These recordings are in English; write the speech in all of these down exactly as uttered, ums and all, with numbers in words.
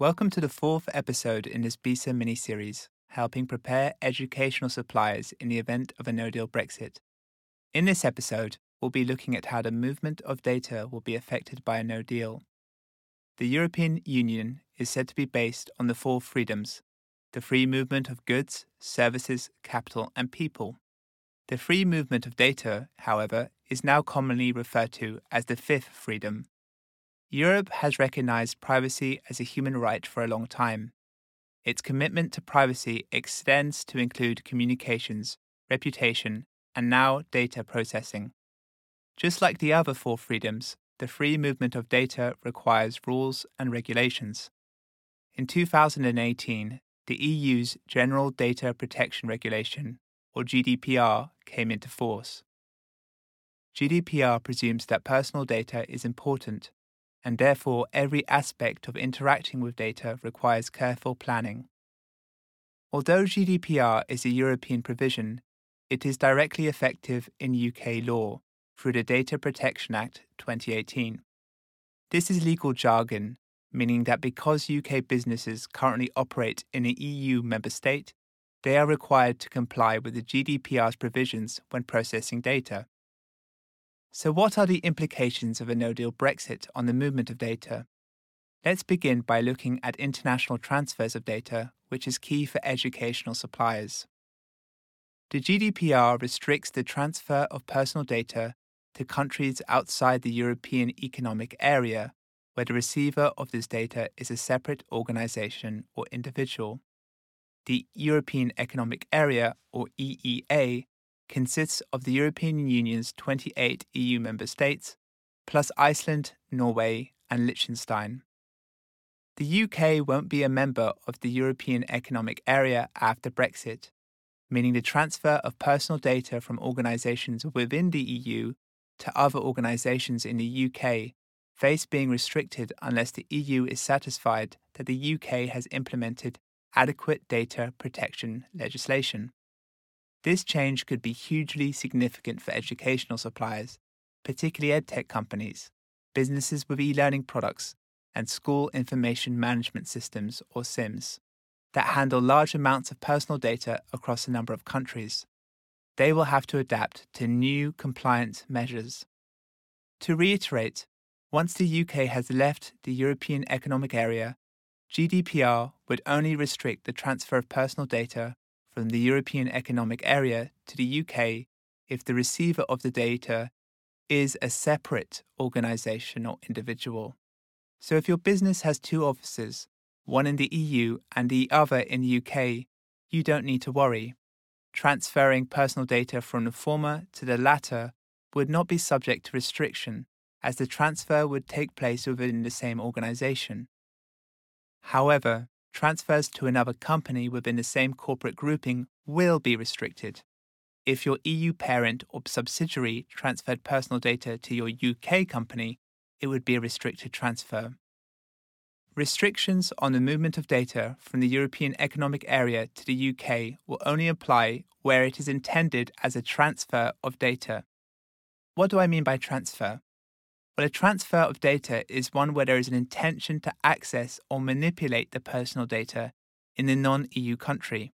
Welcome to the fourth episode in this BISA mini-series, helping prepare educational suppliers in the event of a no-deal Brexit. In this episode, we'll be looking at how the movement of data will be affected by a no-deal. The European Union is said to be based on the four freedoms: the free movement of goods, services, capital, and people. The free movement of data, however, is now commonly referred to as the fifth freedom. Europe has recognized privacy as a human right for a long time. Its commitment to privacy extends to include communications, reputation, and now data processing. Just like the other four freedoms, the free movement of data requires rules and regulations. In two thousand eighteen, the E U's General Data Protection Regulation, or G D P R, came into force. G D P R presumes that personal data is important, and therefore every aspect of interacting with data requires careful planning. Although G D P R is a European provision, it is directly effective in U K law through the Data Protection Act twenty eighteen. This is legal jargon, meaning that because U K businesses currently operate in an E U member state, they are required to comply with the G D P R's provisions when processing data. So what are the implications of a no-deal Brexit on the movement of data? Let's begin by looking at international transfers of data, which is key for educational suppliers. The G D P R restricts the transfer of personal data to countries outside the European Economic Area, where the receiver of this data is a separate organization or individual. The European Economic Area, or E E A, consists of the European Union's twenty-eight E U member states, plus Iceland, Norway, and Liechtenstein. The U K won't be a member of the European Economic Area after Brexit, meaning the transfer of personal data from organisations within the E U to other organisations in the U K face being restricted unless the E U is satisfied that the U K has implemented adequate data protection legislation. This change could be hugely significant for educational suppliers, particularly edtech companies, businesses with e-learning products, and school information management systems, or S I Ms, that handle large amounts of personal data across a number of countries. They will have to adapt to new compliance measures. To reiterate, once the U K has left the European Economic Area, G D P R would only restrict the transfer of personal data from the European Economic Area to the U K if the receiver of the data is a separate organisation or individual. So if your business has two offices, one in the E U and the other in the U K, you don't need to worry. Transferring personal data from the former to the latter would not be subject to restriction, as the transfer would take place within the same organisation. However, transfers to another company within the same corporate grouping will be restricted. If your E U parent or subsidiary transferred personal data to your U K company, it would be a restricted transfer. Restrictions on the movement of data from the European Economic Area to the U K will only apply where it is intended as a transfer of data. What do I mean by transfer? Well, a transfer of data is one where there is an intention to access or manipulate the personal data in the non-E U country.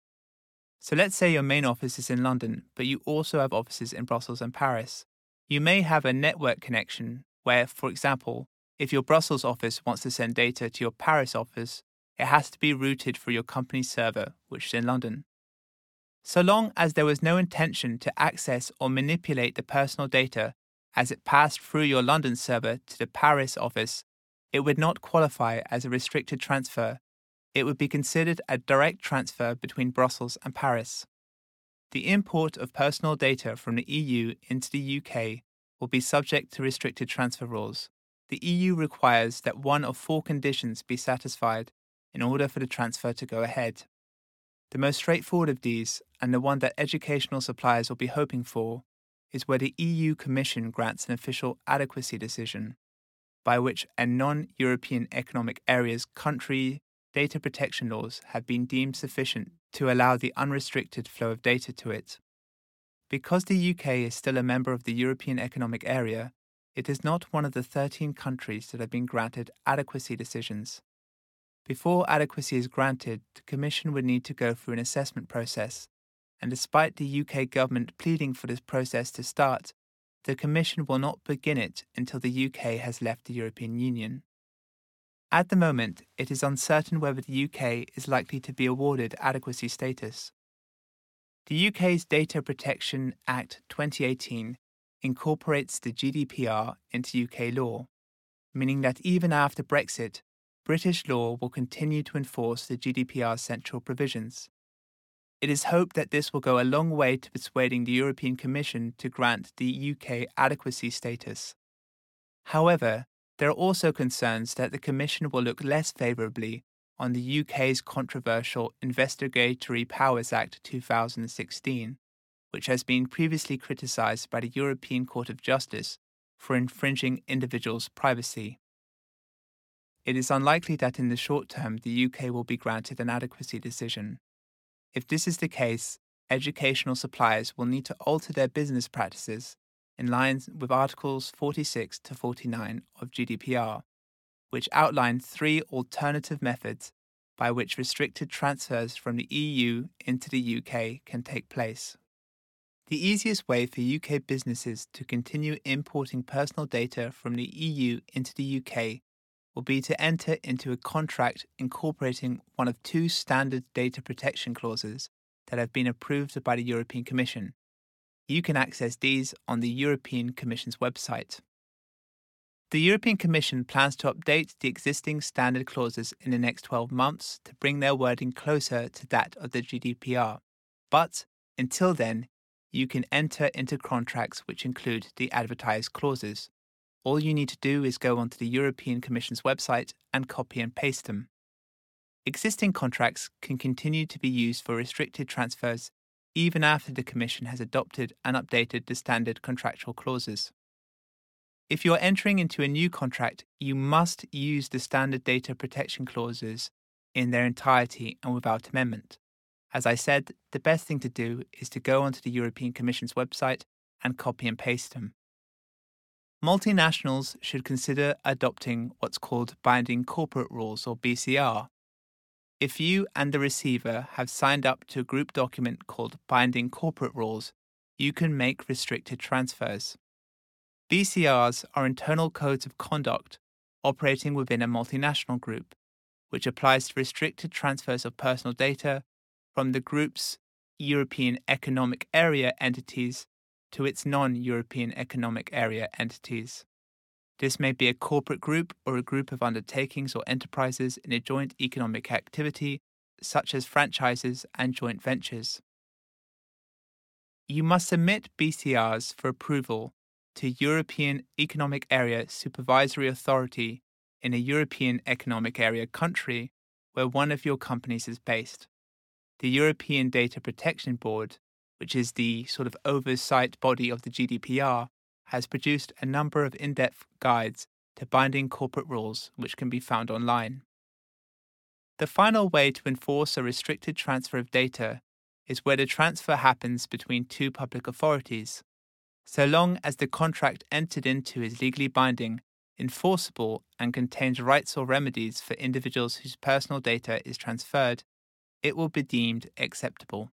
So let's say your main office is in London, but you also have offices in Brussels and Paris. You may have a network connection where, for example, if your Brussels office wants to send data to your Paris office, it has to be routed through your company's server, which is in London. So long as there was no intention to access or manipulate the personal data as it passed through your London server to the Paris office, it would not qualify as a restricted transfer. It would be considered a direct transfer between Brussels and Paris. The import of personal data from the E U into the U K will be subject to restricted transfer rules. The E U requires that one of four conditions be satisfied in order for the transfer to go ahead. The most straightforward of these, and the one that educational suppliers will be hoping for, is where the E U Commission grants an official adequacy decision, by which a non-European Economic Area's country data protection laws have been deemed sufficient to allow the unrestricted flow of data to it. Because the U K is still a member of the European Economic Area, it is not one of the thirteen countries that have been granted adequacy decisions. Before adequacy is granted, the Commission would need to go through an assessment process, and despite the U K government pleading for this process to start, the Commission will not begin it until the U K has left the European Union. At the moment, it is uncertain whether the U K is likely to be awarded adequacy status. The U K's Data Protection Act twenty eighteen incorporates the G D P R into U K law, meaning that even after Brexit, British law will continue to enforce the G D P R's central provisions. It is hoped that this will go a long way to persuading the European Commission to grant the U K adequacy status. However, there are also concerns that the Commission will look less favourably on the U K's controversial Investigatory Powers Act two thousand sixteen, which has been previously criticised by the European Court of Justice for infringing individuals' privacy. It is unlikely that in the short term the U K will be granted an adequacy decision. If this is the case, educational suppliers will need to alter their business practices in line with Articles forty-six to forty-nine of G D P R, which outline three alternative methods by which restricted transfers from the E U into the U K can take place. The easiest way for U K businesses to continue importing personal data from the E U into the U K will be to enter into a contract incorporating one of two standard data protection clauses that have been approved by the European Commission. You can access these on the European Commission's website. The European Commission plans to update the existing standard clauses in the next twelve months to bring their wording closer to that of the G D P R. But, until then, you can enter into contracts which include the advertised clauses. All you need to do is go onto the European Commission's website and copy and paste them. Existing contracts can continue to be used for restricted transfers even after the Commission has adopted and updated the standard contractual clauses. If you are entering into a new contract, you must use the standard data protection clauses in their entirety and without amendment. As I said, the best thing to do is to go onto the European Commission's website and copy and paste them. Multinationals should consider adopting what's called Binding Corporate Rules, or B C R. If you and the receiver have signed up to a group document called Binding Corporate Rules, you can make restricted transfers. B C Rs are internal codes of conduct operating within a multinational group, which applies to restricted transfers of personal data from the group's European Economic Area entities to its non-European Economic Area entities. This may be a corporate group or a group of undertakings or enterprises in a joint economic activity, such as franchises and joint ventures. You must submit B C Rs for approval to European Economic Area Supervisory Authority in a European Economic Area country where one of your companies is based. The European Data Protection Board, which is the sort of oversight body of the G D P R, has produced a number of in-depth guides to binding corporate rules which can be found online. The final way to enforce a restricted transfer of data is where the transfer happens between two public authorities. So long as the contract entered into is legally binding, enforceable, and contains rights or remedies for individuals whose personal data is transferred, it will be deemed acceptable.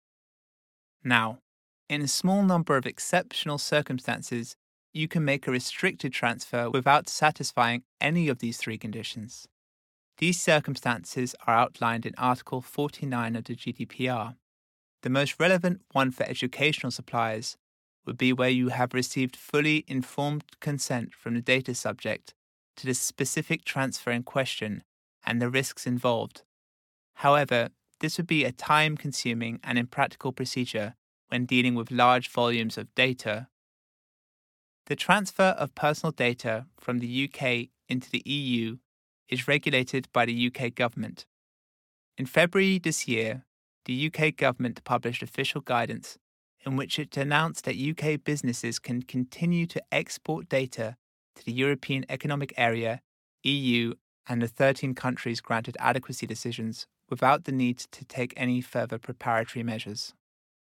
Now, in a small number of exceptional circumstances, you can make a restricted transfer without satisfying any of these three conditions. These circumstances are outlined in Article forty-nine of the G D P R. The most relevant one for educational suppliers would be where you have received fully informed consent from the data subject to the specific transfer in question and the risks involved. However, this would be a time-consuming and impractical procedure when dealing with large volumes of data. The transfer of personal data from the U K into the E U is regulated by the U K government. In February this year, the U K government published official guidance in which it announced that U K businesses can continue to export data to the European Economic Area, E U, and the thirteen countries granted adequacy decisions without the need to take any further preparatory measures.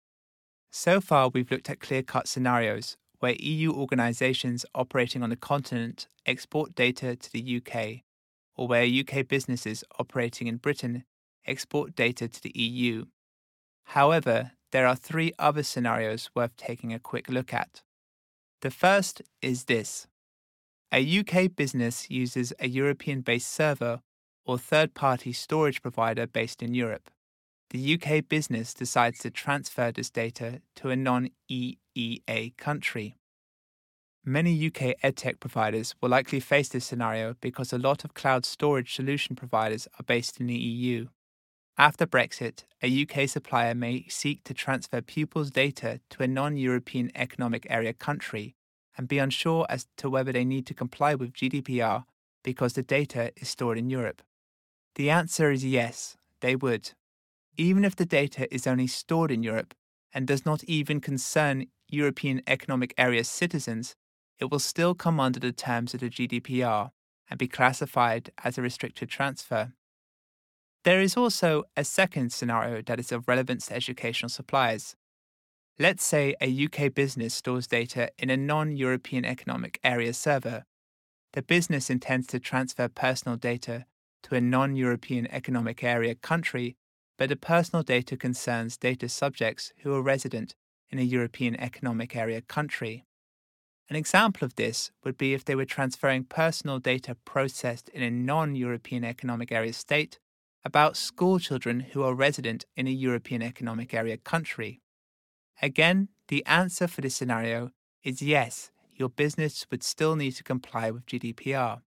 So far, we've looked at clear-cut scenarios where E U organisations operating on the continent export data to the U K, or where U K businesses operating in Britain export data to the E U. However, there are three other scenarios worth taking a quick look at. The first is this. A U K business uses a European-based server or third-party storage provider based in Europe. The U K business decides to transfer this data to a non-E E A country. Many U K edtech providers will likely face this scenario because a lot of cloud storage solution providers are based in the E U. After Brexit, a U K supplier may seek to transfer pupils' data to a non-European Economic Area country and be unsure as to whether they need to comply with G D P R because the data is stored in Europe. The answer is yes, they would. Even if the data is only stored in Europe and does not even concern European Economic Area citizens, it will still come under the terms of the G D P R and be classified as a restricted transfer. There is also a second scenario that is of relevance to educational suppliers. Let's say a U K business stores data in a non-European Economic Area server. The business intends to transfer personal data to a non-European Economic Area country, but the personal data concerns data subjects who are resident in a European Economic Area country. An example of this would be if they were transferring personal data processed in a non-European Economic Area state about school children who are resident in a European Economic Area country. Again, the answer for this scenario is yes, your business would still need to comply with G D P R.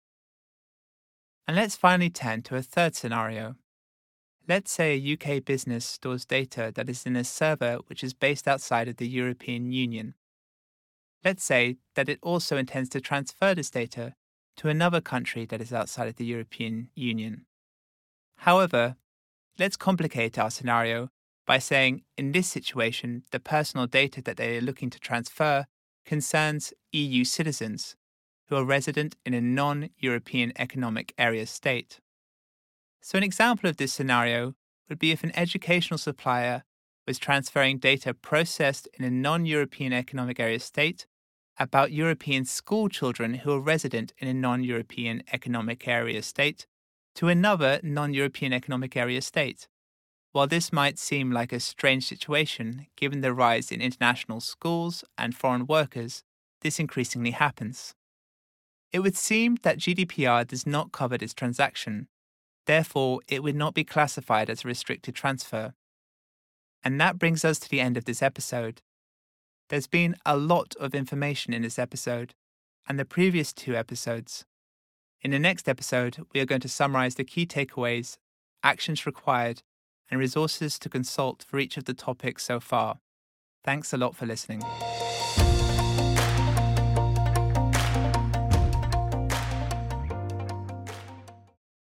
And let's finally turn to a third scenario. Let's say a U K business stores data that is in a server which is based outside of the European Union. Let's say that it also intends to transfer this data to another country that is outside of the European Union. However, let's complicate our scenario by saying in this situation, the personal data that they are looking to transfer concerns E U citizens who are resident in a non-European Economic Area state. So an example of this scenario would be if an educational supplier was transferring data processed in a non-European Economic Area state about European school children who are resident in a non-European Economic Area state to another non-European Economic Area state. While this might seem like a strange situation, given the rise in international schools and foreign workers, this increasingly happens. It would seem that G D P R does not cover this transaction. Therefore, it would not be classified as a restricted transfer. And that brings us to the end of this episode. There's been a lot of information in this episode and the previous two episodes. In the next episode, we are going to summarize the key takeaways, actions required, and resources to consult for each of the topics so far. Thanks a lot for listening.